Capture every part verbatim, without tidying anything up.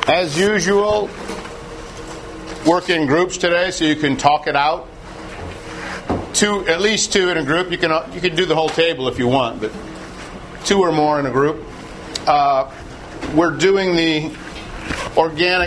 As usual, work in groups today so you can talk it out. Two, at least two in a group. You can you can do the whole table if you want, but two or more in a group. Uh, we're doing the organic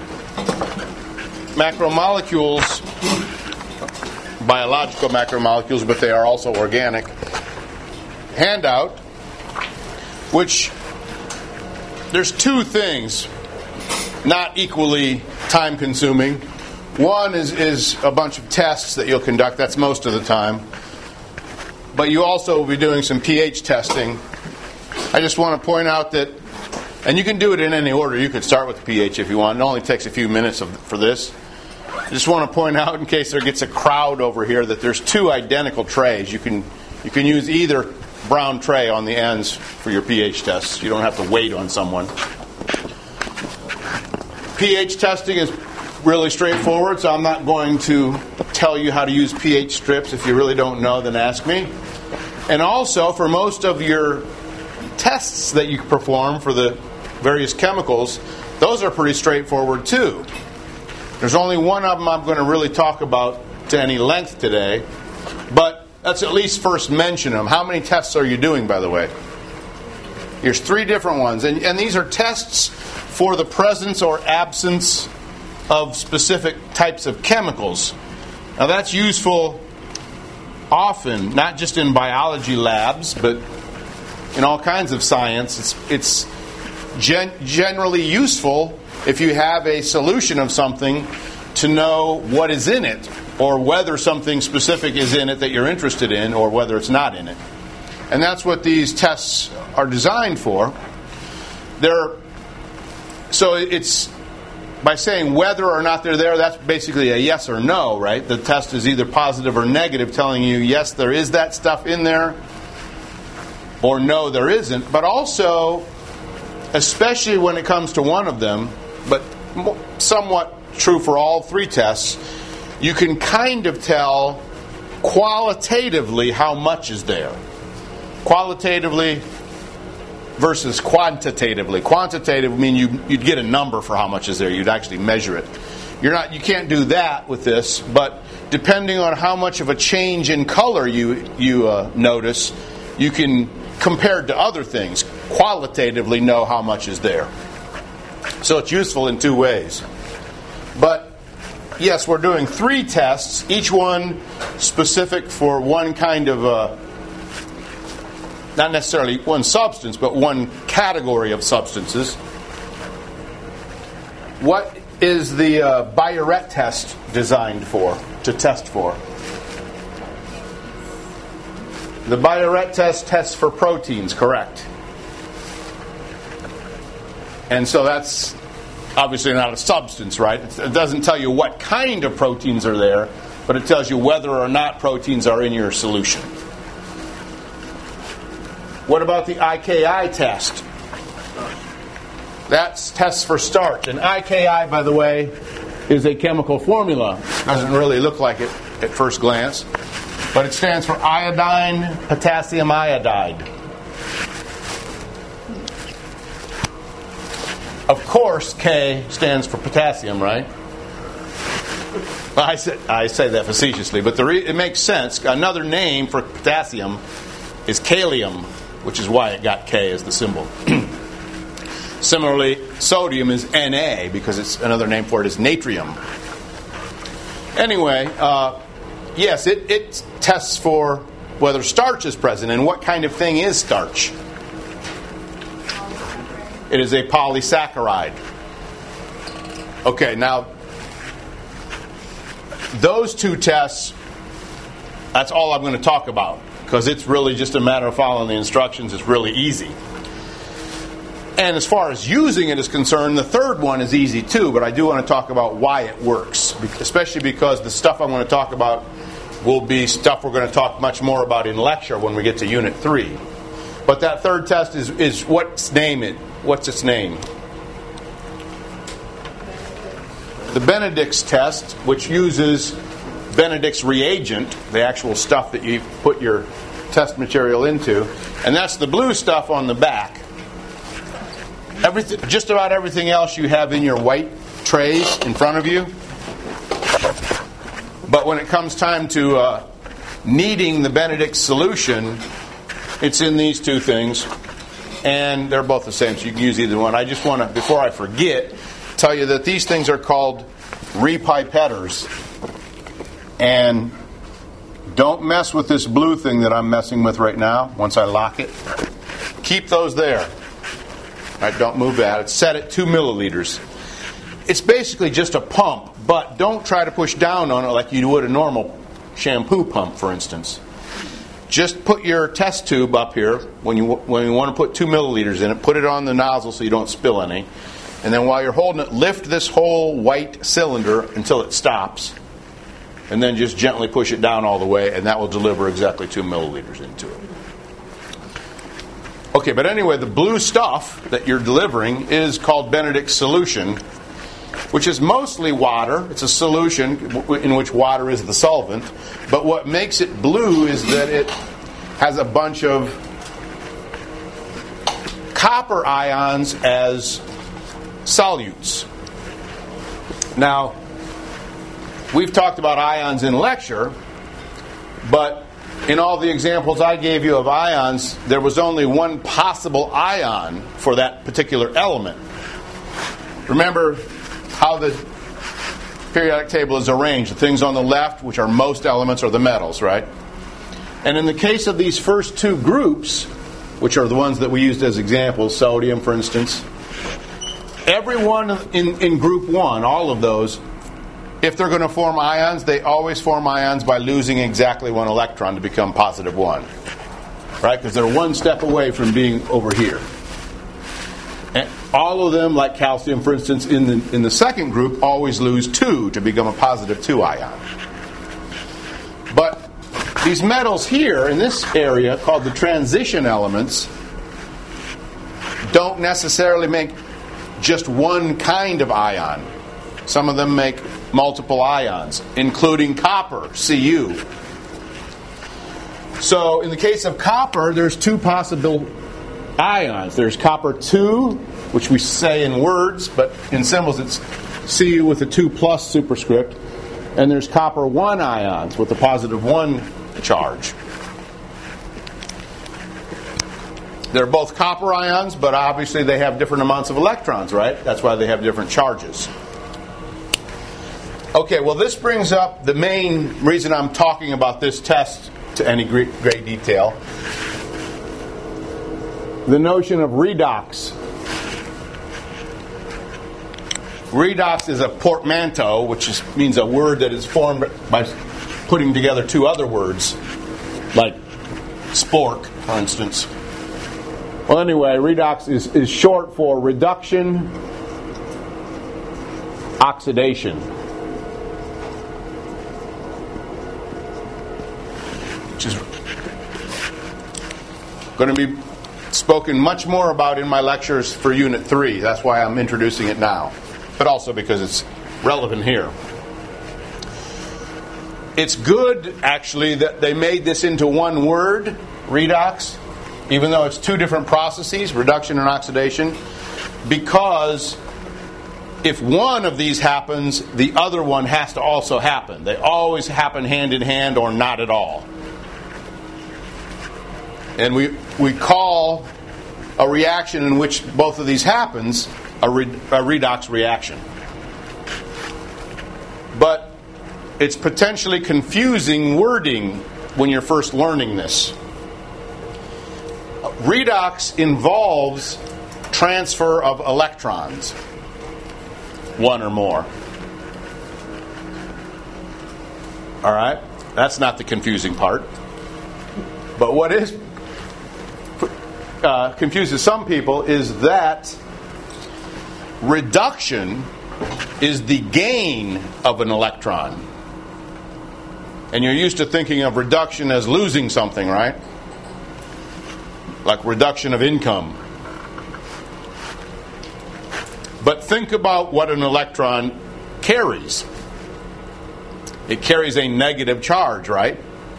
macromolecules, biological macromolecules, but they are also organic handout, which there's two things not equally time consuming. One is, is a bunch of tests that you'll conduct. That's most of the time. But you also will be doing some pH testing. I just want to point out that, and you can do it in any order. You could start with the pH if you want. It only takes a few minutes of, for this. I just want to point out, in case there gets a crowd over here, that there's two identical trays. You can you can use either brown tray on the ends for your pH tests. You don't have to wait on someone. pH testing is really straightforward, so I'm not going to tell you how to use pH strips. If you really don't know, then ask me. And also, for most of your tests that you perform for the various chemicals, those are pretty straightforward too. There's only one of them I'm going to really talk about to any length today, but let's at least first mention them. How many tests are you doing, by the way? Here's three different ones, and, and these are tests for the presence or absence of specific types of chemicals. Now that's useful often, not just in biology labs, but in all kinds of science. It's, it's gen- generally useful if you have a solution of something to know what is in it, or whether something specific is in it that you're interested in, or whether it's not in it. And that's what these tests are designed for. They're, so it's, by saying whether or not they're there, that's basically a yes or no, right? The test is either positive or negative, telling you, yes, there is that stuff in there, or no, there isn't. But also, especially when it comes to one of them, but somewhat true for all three tests, you can kind of tell qualitatively how much is there. Qualitatively versus quantitatively. Quantitative would mean you, you'd get a number for how much is there. You'd actually measure it. You're not. You can't do that with this, but depending on how much of a change in color you you uh, notice, you can, compared to other things, qualitatively know how much is there. So it's useful in two ways. But yes, we're doing three tests, each one specific for one kind of uh, not necessarily one substance, but one category of substances. What is the uh, Biuret test designed for, to test for? The Biuret test tests for proteins, correct? And so that's obviously not a substance, right? It doesn't tell you what kind of proteins are there, but it tells you whether or not proteins are in your solution. What about the I K I test? That's tests for starch. And I K I, by the way, is a chemical formula. Doesn't really look like it at first glance, but it stands for iodine potassium iodide. Of course, K stands for potassium, right? Well, I say, I say that facetiously, but the re- it makes sense. Another name for potassium is kalium, which is why it got K as the symbol. Similarly, sodium is Na, because it's another name for it is natrium. Anyway, uh, yes, it, it tests for whether starch is present, and what kind of thing is starch? It is a polysaccharide. Okay, now, those two tests, that's all I'm going to talk about, because it's really just a matter of following the instructions. It's really easy. And as far as using it is concerned, the third one is easy too, but I do want to talk about why it works, especially because the stuff I'm going to talk about will be stuff we're going to talk much more about in lecture when we get to Unit three. But that third test is, is what's name it? What's its name? The Benedict's test, which uses Benedict's reagent, the actual stuff that you put your test material into, and that's the blue stuff on the back. everything, just about everything else you have in your white trays in front of you. But when it comes time to uh, kneading the Benedict solution, it's in these two things. And they're both the same, so you can use either one. I just want to, before I forget, tell you that these things are called repipetters. And don't mess with this blue thing that I'm messing with right now once I lock it. Keep those there. All right, don't move that. It's set at two milliliters. It's basically just a pump, but don't try to push down on it like you would a normal shampoo pump, for instance. Just put your test tube up here when you when you want to put two milliliters in it. Put it on the nozzle so you don't spill any. And then while you're holding it, lift this whole white cylinder until it stops. And then just gently push it down all the way, and that will deliver exactly two milliliters into it. Okay, but anyway, the blue stuff that you're delivering is called Benedict solution, which is mostly water. It's a solution in which water is the solvent. But what makes it blue is that it has a bunch of copper ions as solutes. Now, we've talked about ions in lecture, but in all the examples I gave you of ions, there was only one possible ion for that particular element. Remember how the periodic table is arranged. The things on the left, which are most elements, are the metals, right? And in the case of these first two groups, which are the ones that we used as examples, sodium, for instance, every one in, in group one, all of those, if they're going to form ions, they always form ions by losing exactly one electron to become positive one. Right? Because they're one step away from being over here. And all of them, like calcium, for instance, in the in the second group, always lose two to become a positive two ion. But these metals here in this area, called the transition elements, don't necessarily make just one kind of ion. Some of them make multiple ions, including copper, C U. So in the case of copper, there's two possible ions. There's copper two, which we say in words, but in symbols it's C U with a two plus superscript. And there's copper one ions with a positive one charge. They're both copper ions, but obviously they have different amounts of electrons, right? That's why they have different charges. Okay, well this brings up the main reason I'm talking about this test to any great, great detail. The notion of redox. Redox is a portmanteau, which is, means a word that is formed by putting together two other words, like spork, for instance. Well, anyway, redox is, is short for reduction, oxidation. Which is going to be spoken much more about in my lectures for Unit three. That's why I'm introducing it now. But also because it's relevant here. It's good, actually, that they made this into one word, redox, even though it's two different processes, reduction and oxidation, because if one of these happens, the other one has to also happen. They always happen hand in hand or not at all. And we we call a reaction in which both of these happens a, re, a redox reaction. But it's potentially confusing wording when you're first learning this. Redox involves transfer of electrons, one or more. All right? That's not the confusing part. But what is uh, confuses some people is that reduction is the gain of an electron. And you're used to thinking of reduction as losing something, right? Like reduction of income. But think about what an electron carries. It carries a negative charge, right?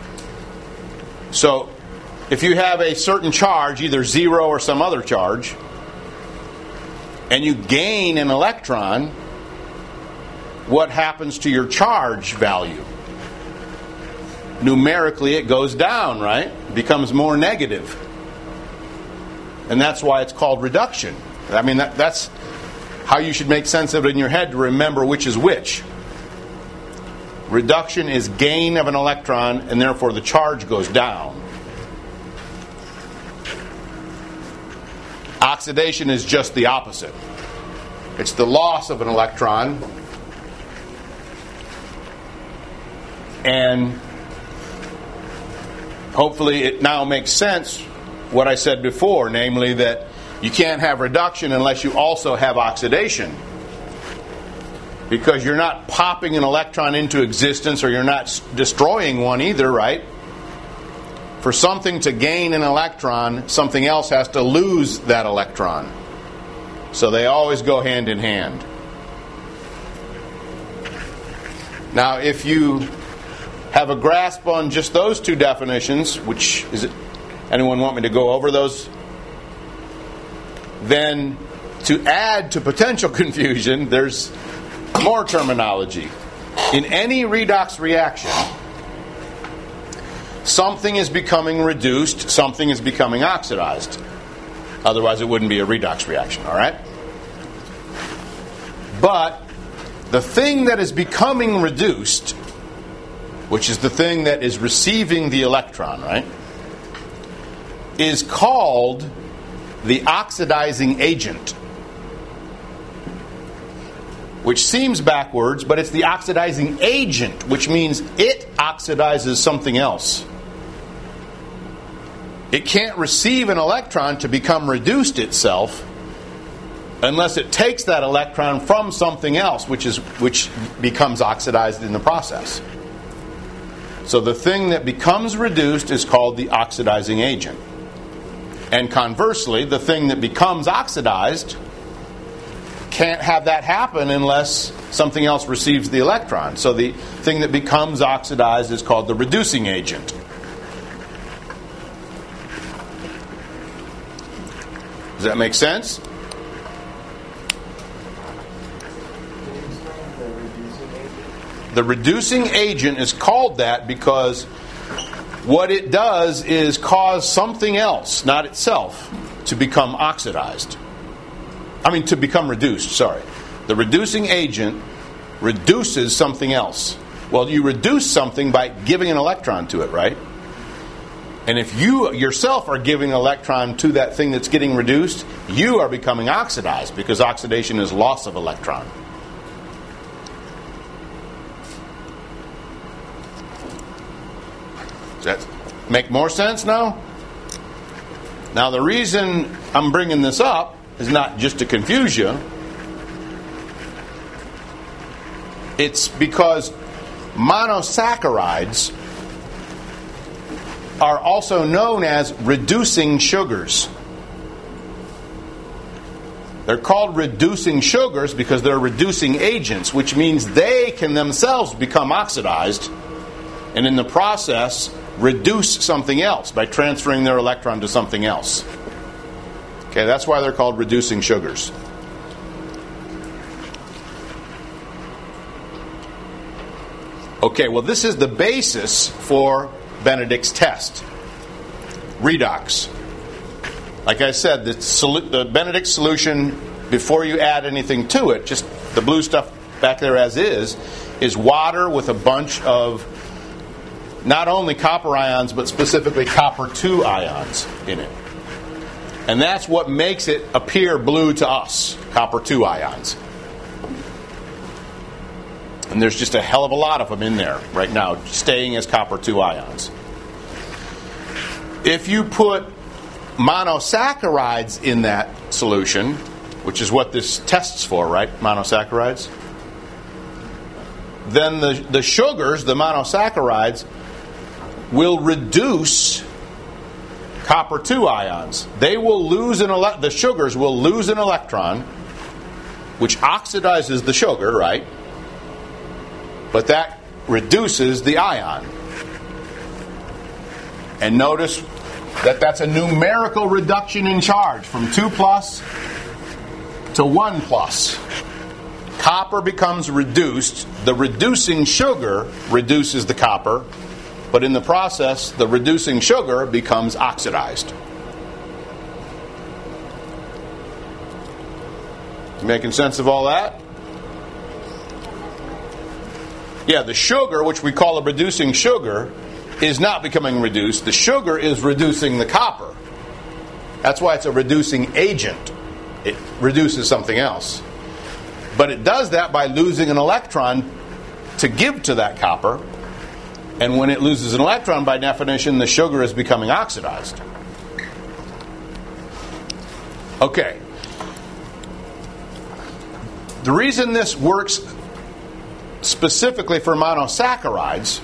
So, if you have a certain charge, either zero or some other charge, and you gain an electron, what happens to your charge value? Numerically, it goes down, right? It becomes more negative. And that's why it's called reduction. I mean, that, that's how you should make sense of it in your head to remember which is which. Reduction is gain of an electron, and therefore the charge goes down. Oxidation is just the opposite. It's the loss of an electron, and hopefully it now makes sense what I said before, namely that you can't have reduction unless you also have oxidation. Because you're not popping an electron into existence, or you're not destroying one either, right? For something to gain an electron, something else has to lose that electron. So they always go hand in hand. Now, if you have a grasp on just those two definitions, which is it, anyone want me to go over those? Then, to add to potential confusion, there's more terminology. In any redox reaction, something is becoming reduced, something is becoming oxidized. Otherwise, it wouldn't be a redox reaction, all right? But the thing that is becoming reduced, which is the thing that is receiving the electron, right, is called the oxidizing agent. Which seems backwards, but it's the oxidizing agent, which means it oxidizes something else. It can't receive an electron to become reduced itself unless it takes that electron from something else, which is which becomes oxidized in the process. So the thing that becomes reduced is called the oxidizing agent. And conversely, the thing that becomes oxidized can't have that happen unless something else receives the electron. So the thing that becomes oxidized is called the reducing agent. Does that make sense? The reducing agent is called that because what it does is cause something else, not itself, to become oxidized. I mean, to become reduced, sorry. The reducing agent reduces something else. Well, you reduce something by giving an electron to it, right? And if you yourself are giving an electron to that thing that's getting reduced, you are becoming oxidized, because oxidation is loss of electron. Does that make more sense now? Now, the reason I'm bringing this up is not just to confuse you. It's because monosaccharides are also known as reducing sugars. They're called reducing sugars because they're reducing agents, which means they can themselves become oxidized and in the process reduce something else by transferring their electron to something else. Okay, that's why they're called reducing sugars. Okay, well, this is the basis for Benedict's test. Redox. Like I said, the, solu- the Benedict solution, before you add anything to it, just the blue stuff back there as is, is water with a bunch of not only copper ions, but specifically copper two ions in it. And that's what makes it appear blue to us, copper two ions. And there's just a hell of a lot of them in there right now, staying as copper two ions. If you put monosaccharides in that solution, which is what this tests for, right? Monosaccharides. Then the, the sugars, the monosaccharides, will reduce copper two ions. They will lose an ele- the sugars will lose an electron, which oxidizes the sugar, right? But that reduces the ion. And notice that that's a numerical reduction in charge from two plus to one plus. Copper becomes reduced. The reducing sugar reduces the copper, but in the process, the reducing sugar becomes oxidized. Making sense of all that? Yeah, the sugar, which we call a reducing sugar, is not becoming reduced. The sugar is reducing the copper. That's why it's a reducing agent. It reduces something else. But it does that by losing an electron to give to that copper. And when it loses an electron, by definition, the sugar is becoming oxidized. Okay. The reason this works specifically for monosaccharides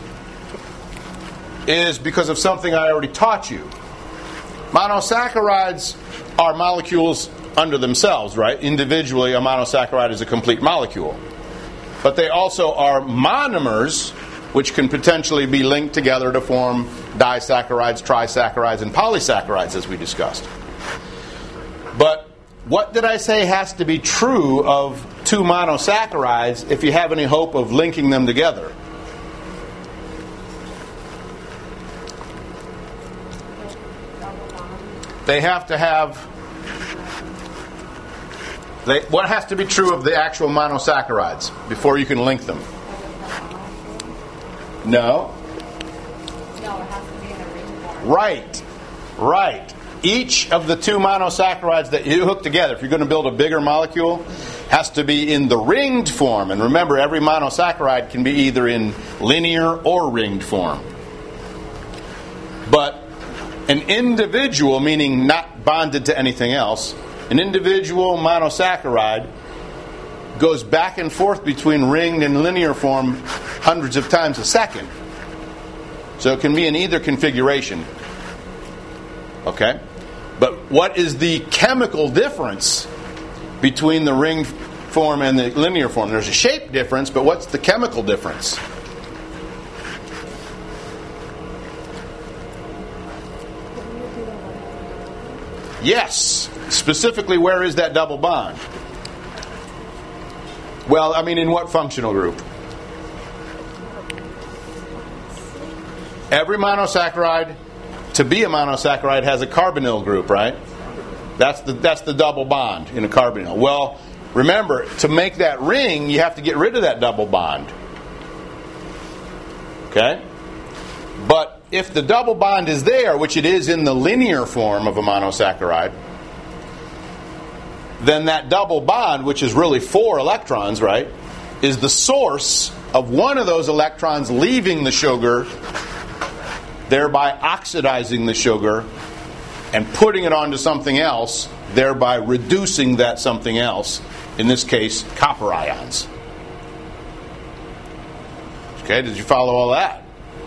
is because of something I already taught you. Monosaccharides are molecules under themselves, right? Individually, a monosaccharide is a complete molecule. But they also are monomers, which can potentially be linked together to form disaccharides, trisaccharides, and polysaccharides, as we discussed. But what did I say has to be true of two monosaccharides if you have any hope of linking them together? They have to have... They, what has to be true of the actual monosaccharides before you can link them? No? No, it has to be in a ring form. Right. Right. Each of the two monosaccharides that you hook together, if you're going to build a bigger molecule, has to be in the ringed form. And remember, every monosaccharide can be either in linear or ringed form. But an individual, meaning not bonded to anything else, an individual monosaccharide goes back and forth between ringed and linear form hundreds of times a second. So it can be in either configuration. Okay? But what is the chemical difference between the ringed form and the linear form? There's a shape difference, but what's the chemical difference? Yes. Specifically, where is that double bond? Well, I mean, in what functional group? Every monosaccharide, to be a monosaccharide, has a carbonyl group, right? That's the that's the double bond in a carbonyl. Well, remember, to make that ring, you have to get rid of that double bond. Okay? But if the double bond is there, which it is in the linear form of a monosaccharide, then that double bond, which is really four electrons, right, is the source of one of those electrons leaving the sugar, thereby oxidizing the sugar and putting it onto something else, thereby reducing that something else, in this case, copper ions. Okay, did you follow all that?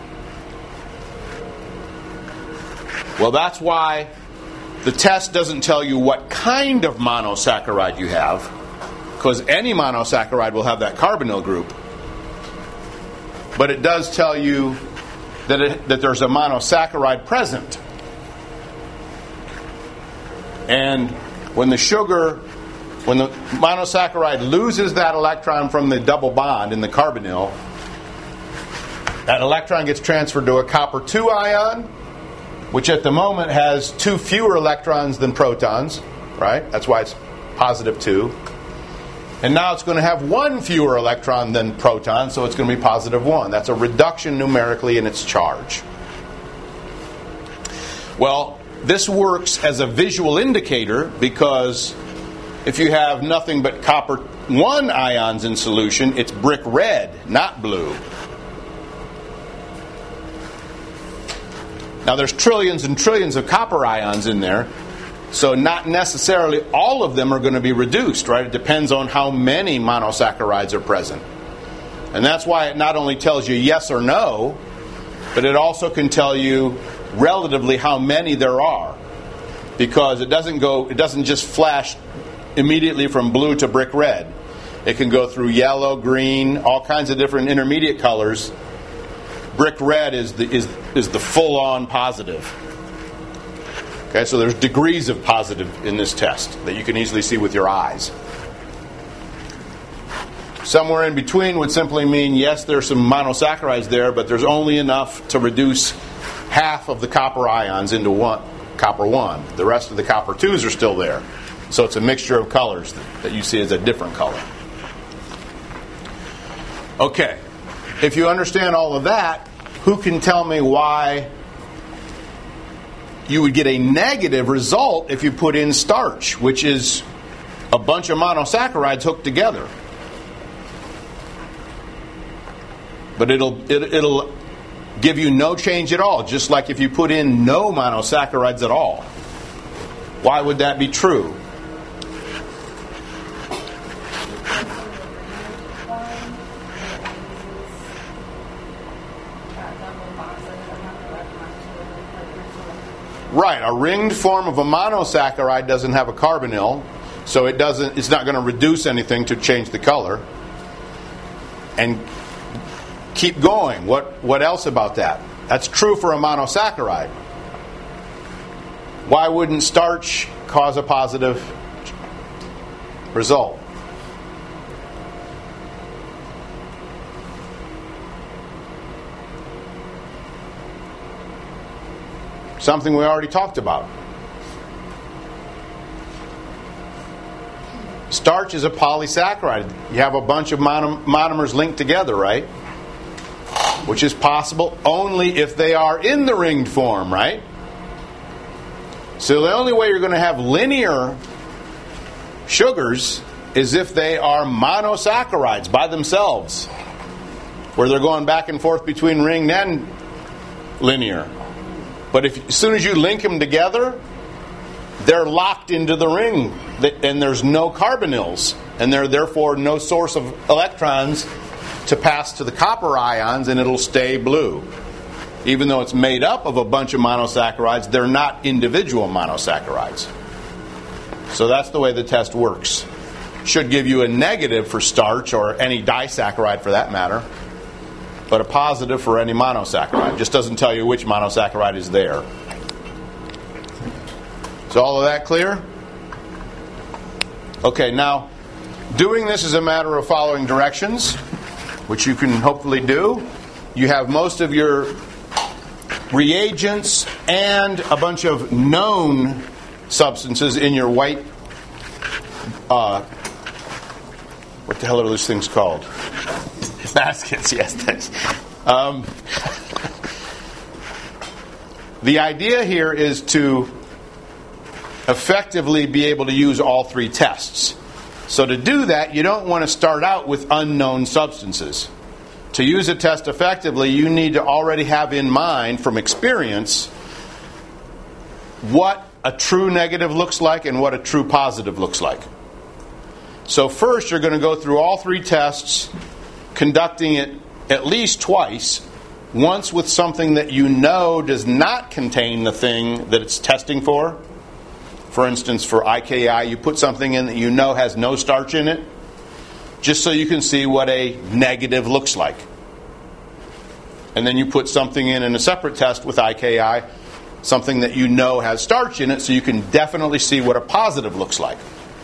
Well, that's why the test doesn't tell you what kind of monosaccharide you have, because any monosaccharide will have that carbonyl group. But it does tell you that it, that there's a monosaccharide present. And when the sugar, when the monosaccharide loses that electron from the double bond in the carbonyl, that electron gets transferred to a copper two ion, which at the moment has two fewer electrons than protons, right? That's why it's positive two. And now it's going to have one fewer electron than protons, so it's going to be positive one. That's a reduction numerically in its charge. Well, this works as a visual indicator because if you have nothing but copper one ions in solution, it's brick red, not blue. Now there's trillions and trillions of copper ions in there, so not necessarily all of them are going to be reduced, right? It depends on how many monosaccharides are present. And that's why it not only tells you yes or no, but it also can tell you relatively how many there are. Because it doesn't go, it doesn't just flash immediately from blue to brick red. It can go through yellow, green, all kinds of different intermediate colors. Brick red is the is is the full-on positive. Okay, so there's degrees of positive in this test that you can easily see with your eyes. Somewhere in between would simply mean, yes, there's some monosaccharides there, but there's only enough to reduce half of the copper ions into one, copper one. The rest of the copper twos are still there. So it's a mixture of colors that, that you see as a different color. Okay. If you understand all of that, who can tell me why you would get a negative result if you put in starch, which is a bunch of monosaccharides hooked together? But it'll it, it'll give you no change at all, just like if you put in no monosaccharides at all. Why would that be true? Right, a ringed form of a monosaccharide doesn't have a carbonyl, so it doesn't. It's not going to reduce anything to change the color. And keep going. What what else about that? That's true for a monosaccharide. Why wouldn't starch cause a positive result? Something we already talked about. Starch is a polysaccharide. You have a bunch of monom- monomers linked together, right? Which is possible only if they are in the ringed form, right? So the only way you're going to have linear sugars is if they are monosaccharides by themselves, where they're going back and forth between ringed and linear. But if as soon as you link them together, they're locked into the ring, and there's no carbonyls, and there therefore no source of electrons to pass to the copper ions, and it'll stay blue. Even though it's made up of a bunch of monosaccharides, they're not individual monosaccharides. So that's the way the test works. Should give you a negative for starch, or any disaccharide for that matter, but a positive for any monosaccharide. Just doesn't tell you which monosaccharide is there. Is all of that clear? Okay, now, doing this is a matter of following directions, which you can hopefully do. You have most of your reagents and a bunch of known substances in your white, uh, what the hell are those things called? Baskets, yes, thanks. Um, the idea here is to effectively be able to use all three tests. So to do that, you don't want to start out with unknown substances. To use a test effectively, you need to already have in mind from experience what a true negative looks like and what a true positive looks like. So first, you're going to go through all three tests, conducting it at least twice, once with something that you know does not contain the thing that it's testing for. For instance, for I K I, you put something in that you know has no starch in it, just so you can see what a negative looks like. And then you put something in in a separate test with I K I, something that you know has starch in it, so you can definitely see what a positive looks like.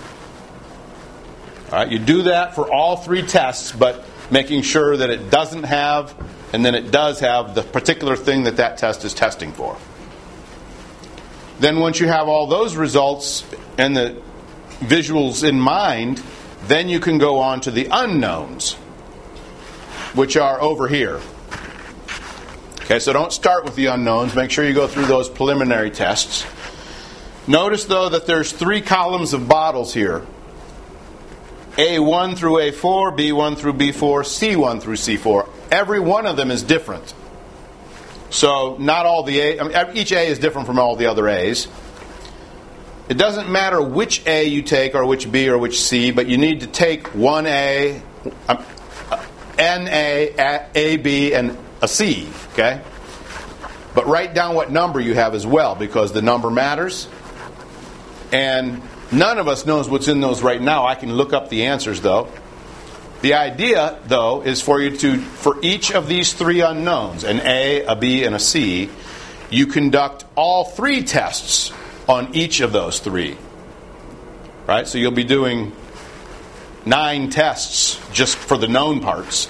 All right, you do that for all three tests, but making sure that it doesn't have, and then it does have, the particular thing that that test is testing for. Then once you have all those results and the visuals in mind, then you can go on to the unknowns, which are over here. Okay, so don't start with the unknowns. Make sure you go through those preliminary tests. Notice, though, that there's three columns of bottles here. A one through A four, B one through B four, C one through C four. Every one of them is different. So not all the A, I mean, each A is different from all the other A's. It doesn't matter which A you take, or which B, or which C, but you need to take one A, um, N A, A B, and a C, okay? But write down what number you have as well, because the number matters. And none of us knows what's in those right now. I can look up the answers, though. The idea, though, is for you to, for each of these three unknowns, an A, a B, and a C, you conduct all three tests on each of those three. Right? So you'll be doing nine tests just for the known parts.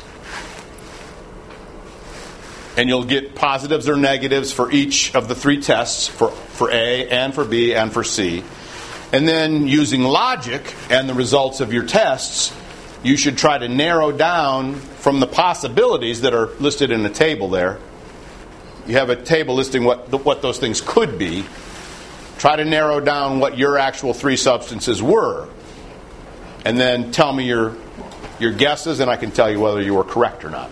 And you'll get positives or negatives for each of the three tests, for, for A and for B and for C. And then using logic and the results of your tests, you should try to narrow down from the possibilities that are listed in the table there. You have a table listing what what those things could be. Try to narrow down what your actual three substances were. And then tell me your your guesses, and I can tell you whether you were correct or not.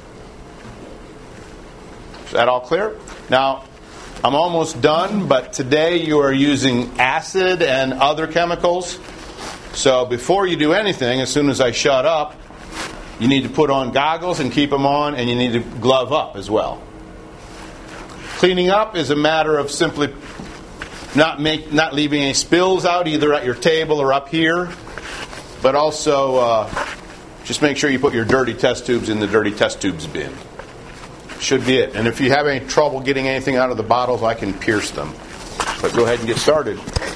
Is that all clear? Now, I'm almost done, but today you are using acid and other chemicals. So before you do anything, as soon as I shut up, you need to put on goggles and keep them on, and you need to glove up as well. Cleaning up is a matter of simply not make, not leaving any spills out, either at your table or up here, but also uh, just make sure you put your dirty test tubes in the dirty test tubes bin. Should be it. And if you have any trouble getting anything out of the bottles, I can pierce them. But go ahead and get started.